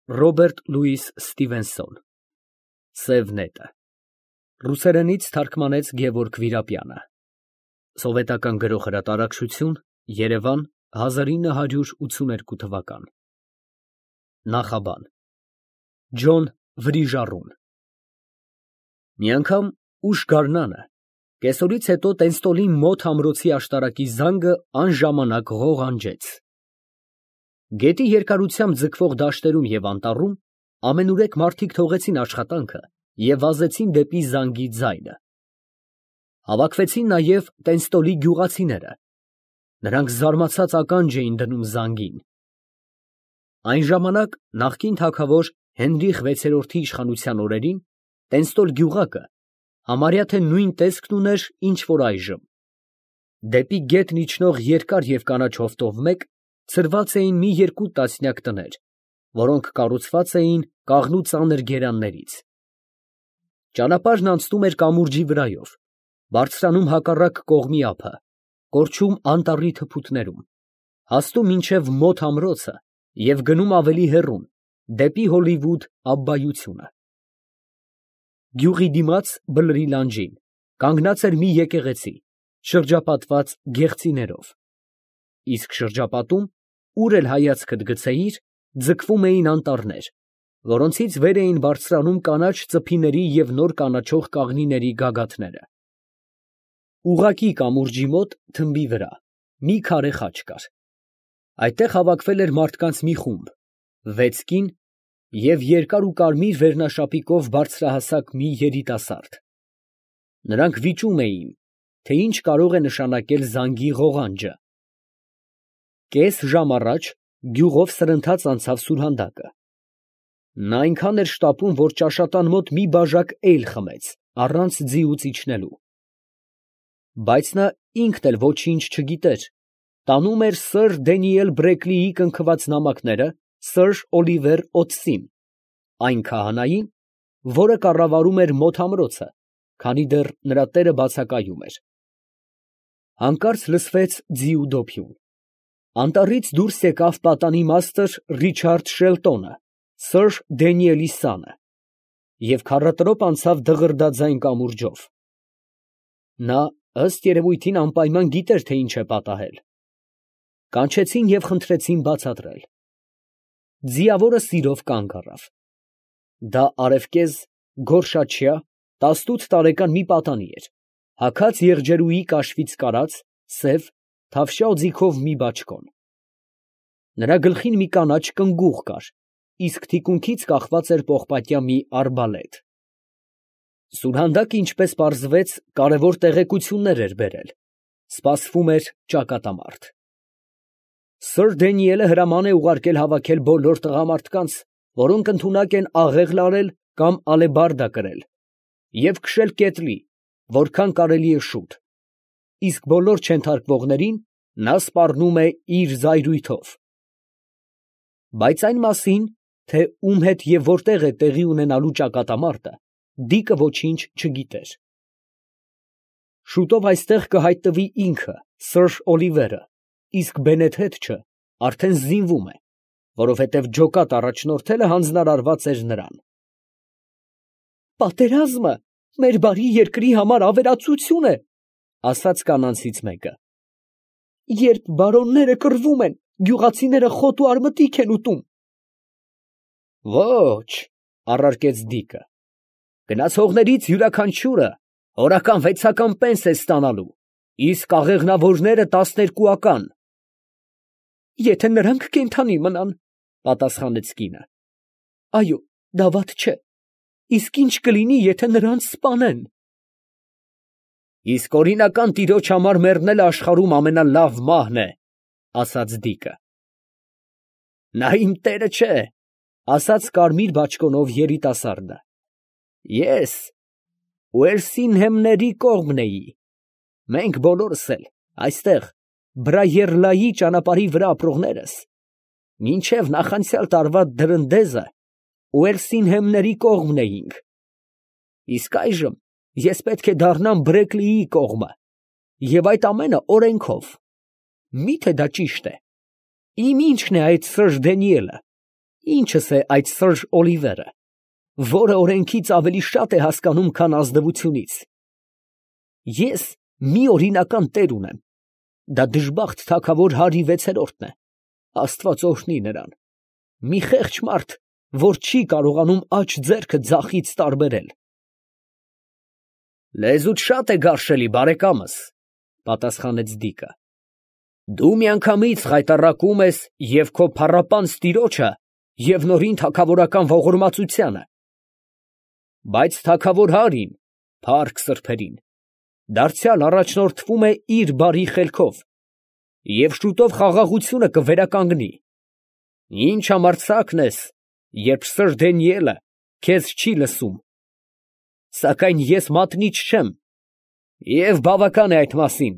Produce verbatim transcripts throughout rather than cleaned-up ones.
Ռոբերտ Լուիս Ստիվենսոն Սև նետը Ռուսերենից թարգմանեց Գևորգ Վիրապյանը Սովետական գրող հրատարակչություն Երևան հազար ինը հարյուր ութսուներկու թվական Նախաբան Ջոն Վրիժառուն Մի անգամ ուշ գարնանը կեսօրից հետո Տենստոլի մոտ ամրոցի աշտարակի զանգը անժամանակ ղողանջեց։ Գետի երկարությամբ ձգվող դաշտերում և անտառում ամենուրեք մարդիկ թողեցին աշխատանքը և վազեցին դեպի զանգի ձայնը։ Հավաքվեցին նաև Տենստոլի գյուղացիները, նրանք զարմացած ականջ էին դնում զանգին։ Այն ժամանակ նախկին թագավոր Հենրիխ վեցերորդի իշխանության օրերին Տենստոլ գյուղակը համարյա թե նույն տեսքն ուներ, ինչ որ այժմ։ Դեպի գետն իջնող երկար և կանաչ հովտով մեկ ցրված էին մի երկու տասնյակ տներ, որոնք կառուցված էին կաղնու ծանր գերաններից։ Ճանապարհն անցնում էր կամուրջի վրայով, բարձրանում հակառակ կողմի ափը, կորչում անտառի թփուտներում, հասնում մինչև մոտ ամրոցը և գնում ավելի հեռուն, դեպի Հոլիվուդ աբբայությունը։ Գյուղի դիմաց բլրի լանջին կանգնած էր մի եկեղեցի, շրջապատված գեղձիներով, իսկ շրջապատում, ուր էլ հայացքդ գցեիր, ձգվում էին անտառներ, որոնցից վեր էին բարձրանում կանաչ ծփիների և նոր կանաչող կաղնիների գագաթները։ Ուղղակի կամուրջի մոտ, թմբի վրա, մի քարե խաչ կար։ Այդտեղ հավաքվել էր մարդկանց մի խումբ, վեց կին և երկար ու կարմիր վերնաշապիկով բարձրահասակ մի երիտասարդ։ Նրանք վիճում էին, թե ինչ կարող է նշանակել զանգի ղողանջը։ Կես ժամ առաջ գյուղով սրընթաց անցավ սուրհանդակը։ Նա այնքան էր շտապում, որ ճաշատան մոտ մի բաժակ էյլ խմեց, առանց ձիուց իջնելու։ Բայց նա ինքն էլ ոչինչ չգիտեր, տանում էր սըր Դենիել Բրեկլիի կնքված նամակները սըր Օլիվեր Օտսին, այն քահանային, որը կառավարում էր մոտ ամրոցը, քանի դեռ նրա տերը բացակայում էր։ Հանկարծ լսվեց ձիու դոփյուն։ Անտառից դուրս եկավ պատանի մաստր Ռիչարդ Շելտոնը, սըր Դենիելի սանը, և քառատրոպ անցավ դղրդաձայն կամուրջով։ Նա, ըստ երևույթին, անպայման գիտեր, թե ինչ է պատահել։ Կանչեցին և խնդրեցին բացատրել։ Ձիավորը սիրով կանգ առավ։ Դա արևկեզ, գորշաչյա, տասնութ տարեկան մի պատանի էր, հագած եղջերուի կաշվից կարած, սև, թավշյա օձիքով մի բաճկոն։ Նրա գլխին մի կանաչ կնգուղ կար, իսկ թիկունքից կախված էր պողպատյա մի արբալետ։ Սուրհանդակը, ինչպես պարզվեց, կարևոր տեղեկություններ էր բերել, սպասվում էր ճակատամարտ։ Սըր Դենիելը հրաման է ուղարկել հավաքել բոլոր տղամարդկանց, որոնք ընդունակ են աղեղ լարել կամ ալեբարդա կրել, և քշել կետլի, որքան կարելի է շուտ, իսկ բոլոր չենթարկվողներին նա սպառնում է իր զայրույթով։ Բայց այն մասին, թե ում հետ և որտեղ է տեղի ունենալու ճակատամարտը, Դիկը ոչինչ չգիտեր։ Շուտով այստեղ կհայտնվի ինքը, սըր Օլիվերը, իսկ Բենեդհեթչը արդեն զինվում է, որովհետև ջոկատ առաջնորդելը հանձնարարված էր նրան։ Պատերազմը մեր բարի երկրի համար ավերածություն է, ասաց կանանցից մեկը։ Երբ բարոնները կռվում են, գյուղացիները խոտ ու արմատիկ են ուտում։ Ոչ, առարկեց Դիկը, գնացողներից յուրաքանչյուրը օրական վեցական պենս է ստանալու, իսկ աղեղնավորները տասներկուական։ Եթե նրանք կենդանի մնան, պատասխանեց կինը։ Այո, դա վատ չէ, իսկ ինչ կլինի, եթե նրանց սպանեն։ Իսկ օրինական տիրոջ համար մեռնելը աշխարհում ամենալավ մահն է, ասաց Դիկը։ Նա իմ տերը չէ, ասաց կարմիր բաճկոնով երիտասարդը։ Ես Ուելսինհեմների կողմն էի։ Մենք բոլորս էլ այստեղ, Բրայերլայի ճանապարհի վրա ապրողներս, մինչև նախանցյալ տարվա դրնդեզը Ուելսինհեմների կողմն էինք։ Իսկ այժմ ես պետք է դառնամ Բրեկլիի կողմը, և այդ ամենը օրենքով։ Մի՞թե դա ճիշտ է։ Իմ ի՞նչն է այդ սըր Դենիելը։ Ինչս է այդ Սր Օլիվերը, որը օրենքից ավելի շատ է հասկանում, քան ազնվությունից։ Ես մի օրինական տեր ունեմ, դա դժբախտ թագավոր Հարի վեցերորդն է, Աստված օրհնի նրան, մի խեղճ մարդ, որ չի կարողանում աջ ձեռքը ձախից տարբերել։ Լեզուդ շատ է գարշելի, բարեկամս, պատասխանեց Դիկը։ Դու միանգամից խայտառակում ես և քո փառապանծ տիրոջը, և նորին թագավորական ողորմածությանը։ Բայց թագավոր Հարին, փառք սրբերին, դարձյալ առաջնորդվում է իր բարի խելքով, և շուտով խաղաղությունը կվերականգնի։ Ինչ համարձակն ես, երբ Սր Դանիելը քեզ չի լսում։ Սակայն ես մատնիչ չեմ, և բավական է այդ մասին։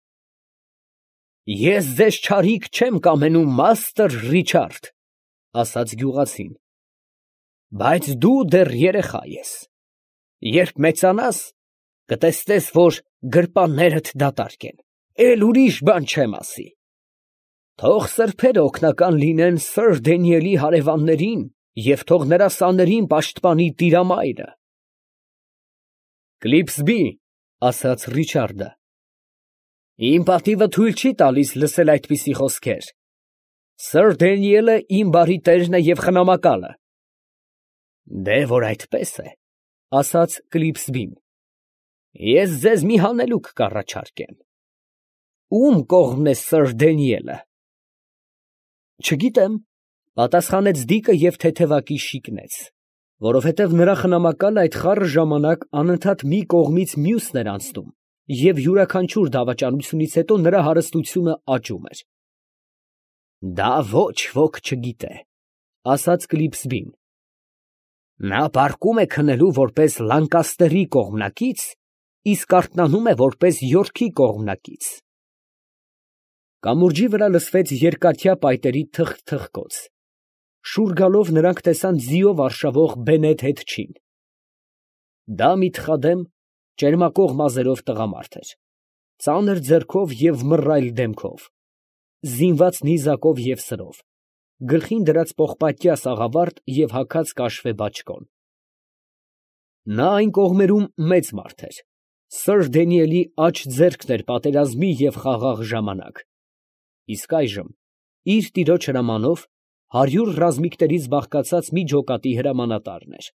Ես ձեզ չարիք չեմ կամենում, մաստր Ռիչարդ, ասաց գյուղացին, բայց դու դեռ երեխա ես. երբ մեծանաս, կտեսնես, որ գրպաններդ դատարկ են, էլ ուրիշ բան չեմ ասի։ Թող սրբերը օգնական լինեն Սր Դանիելի հարևաններին և թող նրա սաներին պաշտպանի Տիրամայրը։ Կլիպսբի, ասաց Ռիչարդը, իմ պատիվը թույլ չի տալիս լսել այդպիսի խոսքեր։ Սր Դանիելը իմ բարի տերն է և խնամակալը։ Դե որ այդպես է, ասաց Կլիպսբին, ես ձեզ մի հանելուկ կառաջարկեմ։ Ում կողմն է Սր Դանիելը։ Չգիտեմ, պատասխանեց Դիկը և թեթևակի շիկնեց, որովհետև նրա խնամակալը այդ խառը ժամանակ անընդհատ մի կողմից մյուսն էր անցնում, և յուրաքանչյուր դավաճանությունից հետո նրա հարստությունը աճում էր։ Դա ոչ ոք չգիտե, ասաց Կլիպսբին։ Նա պառկում է քնելու որպես Լանկաստերի կողմնակից, իսկ արթնանում է որպես Յորքի կողմնակից։ Կամուրջի վրա լսվեց երկաթյա պայտերի թխկթխկոց։ Շուռ գալով նրանք տեսան ձիով արշավող բենետ հետչին։ Դա մի թխադեմ, ճերմակող մազերով տղամարդ էր, ծանր ձեռքով և մռայլ դեմքով, զինված նիզակով և սրով, գլխին դրած պողպատյա սաղավարտ և հագած կաշվե բաճկոն։ Նա այն կողմերում մեծ մարդ էր, Սր Դանիելի աջ ձեռքն էր պատերազմի և խաղաղ ժամանակ, իսկ այժմ, իր տիրոջ հրամանով, հարյուր ռազմիկներից բաղկացած մի ջոկատի հրամանատարն էր։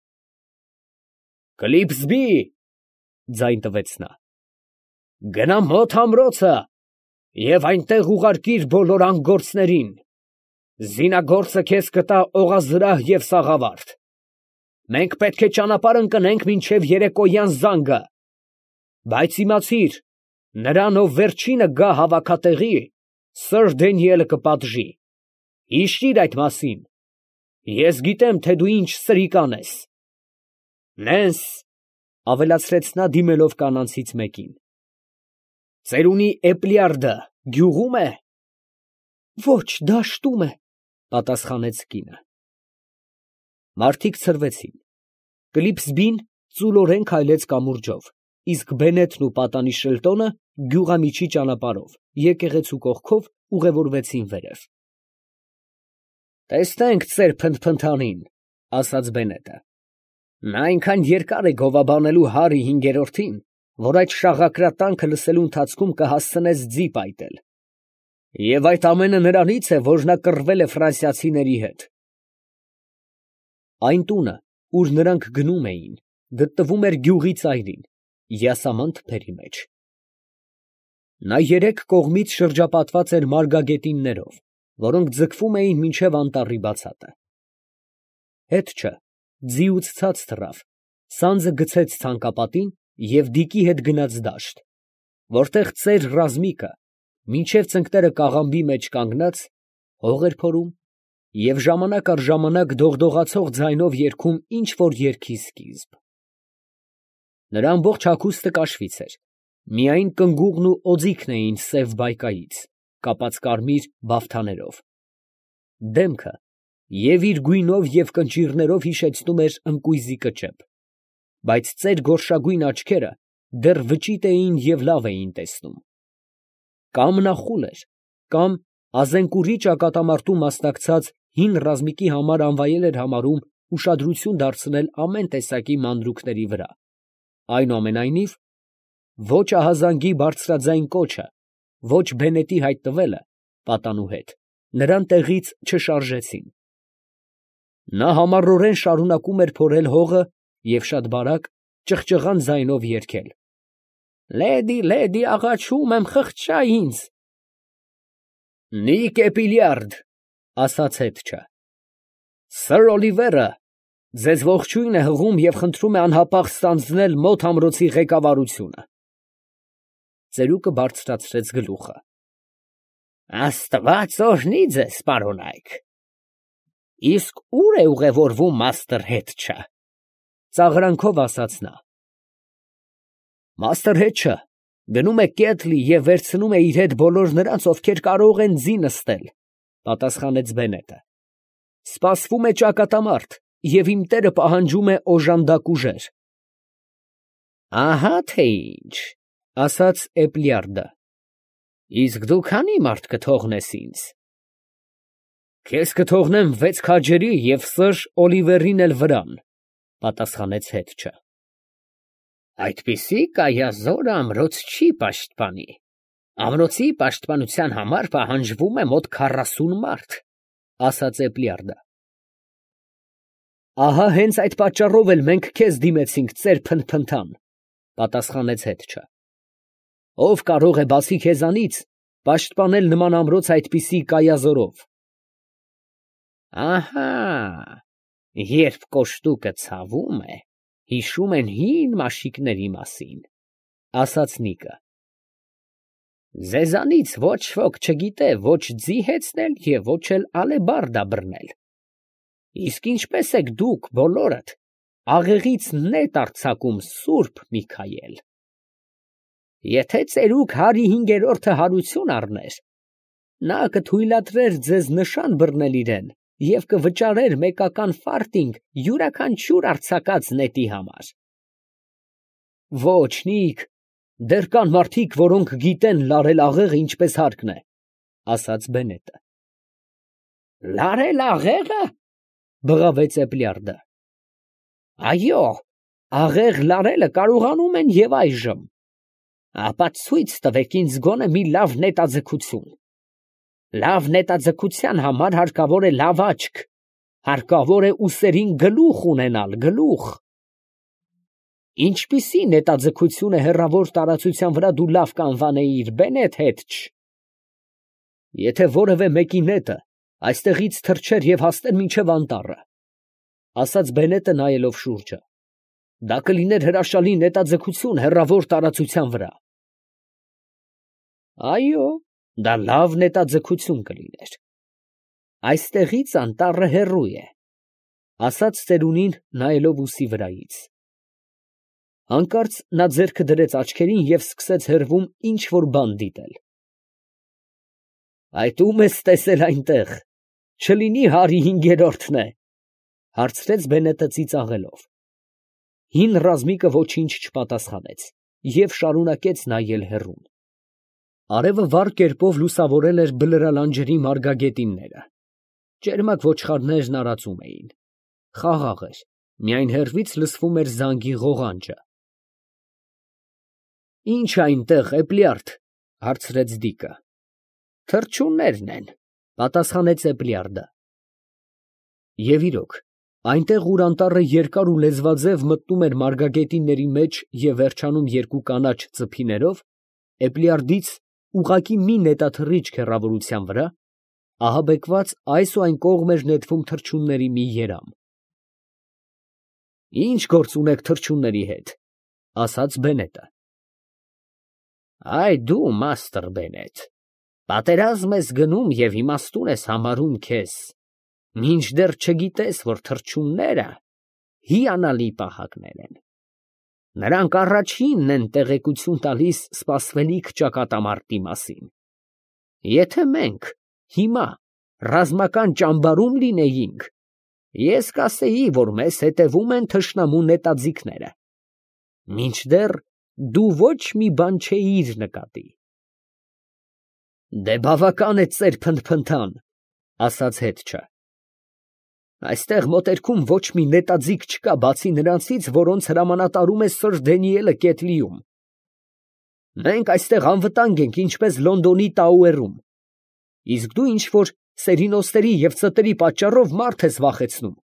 Կլիպսբի, ձայն տվեց նա, գնա մոտ ամրոցը և այնտեղ ուղարկիր բոլոր անգործներին, զինագործը քեզ կտա օղազրահ և սաղավարտ, մենք պետք է ճանապարհ ընկնենք մինչև երեկոյան զանգը, բայց իմացիր, նրան, ով վերջինը գա հավաքատեղի, Սր Դանիելը կպատժի, հիշիր այդ մասին, ես գիտեմ, թե դու ինչ սրիկան ես։ Նենս, ավելացրեց նա դիմելով կանանցից մեկին, ծերունի Էպլիարդը գյուղո՞ւմ է։ Ոչ, դաշտում է, պատասխանեց կինը։ Մարդիկ ցրվեցին։ Կլիպսբին ծուլորեն քայլեց կամուրջով, իսկ Բենետն ու պատանի Շելտոնը գյուղամիջի ճանապարհով, եկեղեցու կողքով ուղևորվեցին վերև։ Տեսնենք ծեր փնթփնթանին, ասաց Բենետը։ Նա այնքան երկար է գովաբանելու Հարի հինգերորդին, որ այդ շաղակրատանքը լսելու ընթացքում կհասցնես ձի պայտել։ Եվ այդ ամենը նրանից է, որ նա կռվել է ֆրանսիացիների հետ։ Այն տունը, ուր նրանք գնում էին, գտնվում էր գյուղի ծայրին, յասամանտ թփերի մեջ։ Նա երեք կողմից շրջապատված էր մարգագետիններով, որոնք ձգվում էին մինչև անտառի բացատը։ Հետ չէ, ձիուց ցած թռավ, սանձը գցեց ցանկապատին և Դիկի հետ գնաց դաշտ, որտեղ ծեր ռազմիկը, մինչև ծնկները կաղամբի մեջ կանգնած, հող էր փորում և ժամանակ առ ժամանակ դողդողացող ձայնով երգում ինչ֊որ երգի սկիզբ։ Նրա ամբողջ հագուստը կաշվից էր, միայն կնգուղն ու օձիքն էին սև բայկայից, կապած կարմիր բավթաներով։ Դեմքը և իր գույնով և կնճիռներով հիշեցնում էր ընկույզի կճեպ, բայց ծեր գորշագույն աչքերը դեռ վճիտ էին և լավ էին տեսնում։ Կամ նա խուլ էր, կամ Ազենկուրի ճակատամարտում մասնակցած հին ռազմիկի համար անվայել էր համարում ուշադրություն դարձնել ամեն տեսակի մանրուքների վրա, այնուամենայնիվ, ոչ ահազանգի բարձրաձայն կոչը, ոչ բենետի հայտնվելը պատանու հետ նրան տեղից չշարժեցին. նա համառորեն շարունակում էր փորել հողը և շատ բարակ ճղճղան ձայնով երգել. «Լեդի, լեդի, աղաչում եմ, խղճա ինձ»։ «Նիկ Էպիլիարդ», ասաց հետչը, «Սըր Օլիվերը ձեզ ողջույն է հղում և խնդրում է անհապաղ ստանձնել մոտ ամրոցի ղեկավարությունը»։ Ծերուկը բարձրացրեց գլուխը. «Աստված օրհնի ձեզ, պարոնայք, իսկ ո՞ւր է ուղևորվում մաստր հետչը», ծաղրանքով ասաց նա։ «Մաստր հետչը գնում է Կեթլի և վերցնում է իր հետ բոլոր նրանց, ովքեր կարող են ձի նստել», պատասխանեց Բենետը։ «Սպասվում է ճակատամարտ, և իմ տերը պահանջում է օժանդակ ուժեր»։ «Ահա թե ինչ», ասաց Էպլիարդը, «իսկ դու քանի՞ մարդ կթողնես ինձ»։ «Քեզ կթողնեմ վեց քաջերի և սըր Օլիվերին էլ վրան», պատասխանեց հետչը։ «Այդպիսի կայազոր ամրոց չի պաշտպանի, ամրոցի պաշտպանության համար պահանջվում է մոտ քառասուն մարդ», ասաց Էպլիարդը։ «Ահա հենց այդ պատճառով էլ մենք քեզ դիմեցինք, ծեր փնթփնթան», պատասխանեց հետչը։ «Ո՞վ կարող է բացի քեզանից պաշտպանել նման ամրոց այդպիսի կայազորով»։ «Ահա, երբ կոշտուկը ցավում է, հիշում են հին մաշիկների մասին», ասաց Նիկը։ «Ձեզանից ոչ ոք չգիտե ոչ ձի հեծնել և ոչ էլ ալեբարդա բռնել, իսկ ինչպես եք դուք բոլորդ աղեղից նետ արձակում սուրբ Միքայել։ Եթե ծերուկ Հարի հինգերորդը հարություն առներ, նա կթույլատրեր ձեզ նշան բռնել իրեն և կվճարեր մեկական ֆարտինգ յուրաքանչյուր արձակած նետի համար»։ «Ոչ, Նիկ, դեռ կան մարդիկ, որոնք գիտեն լարել աղեղը ինչպես հարկն է», ասաց Բենետը։ «Լարել աղեղը», բղավեց Էպլիարդը։ «Այո, աղեղ լարելը կարողանում են և այժմ, ապա ցույց տվեք ինձ գոնե մի լավ նետաձգություն։ Լավ նետաձգության համար հարկավոր է լավ աչք, հարկավոր է ուսերին գլուխ ունենալ, գլուխ։ Ինչպիսի նետաձգություն է հեռավոր տարածության վրա դու լավ կանվանեիր, Բենետ հետչ»։ «Եթե որևէ մեկի նետը այստեղից թռչեր և հասներ մինչև անտառը», ասաց Բենետը նայելով շուրջը, «դա կլիներ հրաշալի նետաձգություն հեռավոր տարածության վրա»։ «Այո, դա լավ նետաձգություն կլիներ։ Այստեղից անտառը հեռու է», ասաց ծերունին նայելով ուսի վրայից։ Հանկարծ նա ձեռքը դրեց աչքերին և սկսեց հեռվում ինչ֊որ բան դիտել։ «Այդ ո՞ւմ ես տեսել այնտեղ, չլինի Հարի հինգերորդն է», հարցրեց Բենետը ծիծաղելով։ Հին ռազմիկը ոչինչ չպատասխանեց և շարունակեց նայել հեռուն։ Արևը վառ կերպով լուսավորել էր բլրալանջերի մարգագետինները, ճերմակ ոչխարներն արածում էին, խաղաղ էր, միայն հեռվից լսվում էր զանգի ղողանջը։ «Ի՞նչ է այնտեղ, Էպլիարդ», հարցրեց Դիկը։ «Թռչուններն են», պատասխանեց Էպլիարդը։ Եվ իրոք, այնտեղ, ուր անտառը երկար ու լեզվաձև մտնում էր մարգագետինների մեջ և վերջանում երկու կանաչ ծփիներով, Էպլիարդից ուղղակի մի նետաթռիչք հեռավորության վրա, ահաբեկված այս ու այն կողմ էր նետվում թռչունների մի երամ։ «Ի՞նչ գործ ունեք թռչունների հետ», ասաց Բենետը։ «Այ դու, մաստր Բենետ, պատերազմ ես գնում և իմաստուն ես համարում քեզ, մինչդեռ չգիտես, որ թռչունները հիանալի պահակներ են։ Նրանք առաջինն են տեղեկություն տալիս սպասվելիք ճակատամարտի մասին։ Եթե մենք հիմա ռազմական ճամբարում լինեինք, ես կասեի, որ մեզ հետևում են թշնամու նետաձիգները, մինչդեռ դու ոչ մի բան չէիր նկատի»։ «Դե բավական է, ծեր փնթփնթան», ասաց հետչը, Այստեղ մոտերքում ոչ մի նետաձիգ չկա, բացի նրանցից, որոնց հրամանատարում է սըր Դենիելը Կեթլիում։ Մենք այստեղ անվտանգ ենք, ինչպես Լոնդոնի Տաուերում։ Իսկ դու ինչ֊որ սերինոսների և ծտերի պատճառով մարդ ես վախեցնում։